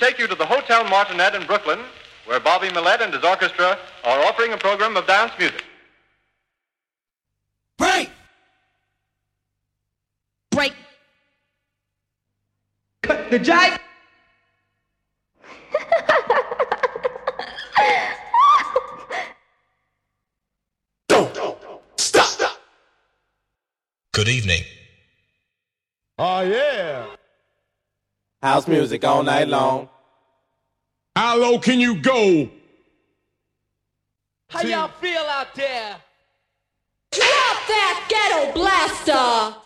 take you to the Hotel Martinet in Brooklyn, where Bobby Millett and his orchestra are offering a program of dance music. Break! Break! Cut the jive! Don't stop. Good evening. Oh, yeah. House music all night long. How low can you go? How y'all feel out there? Drop that ghetto blaster!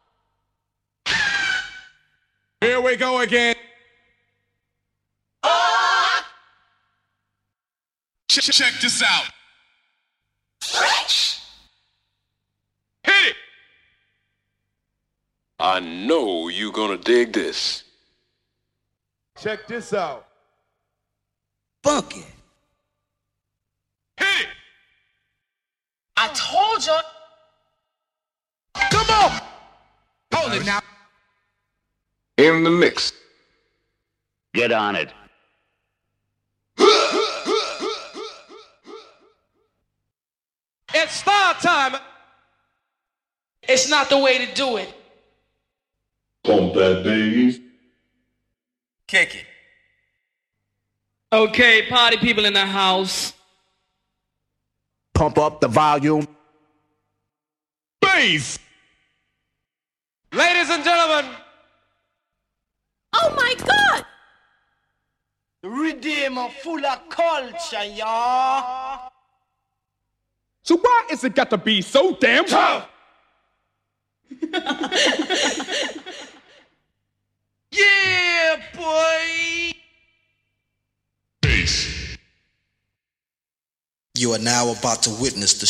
Here we go again. Check this out. Hit it. I know you gonna dig this. Check this out. Funky. Hit it. I told you. Come on. Hold it now. In the mix. Get on it. It's star time. It's not the way to do it. Pump that bass. Kick it. Okay, party people in the house. Pump up the volume. Bass. Ladies and gentlemen. Oh my God! Redeemer full of culture, y'all. So why is it got to be so damn tough? Yeah, boy. You are now about to witness the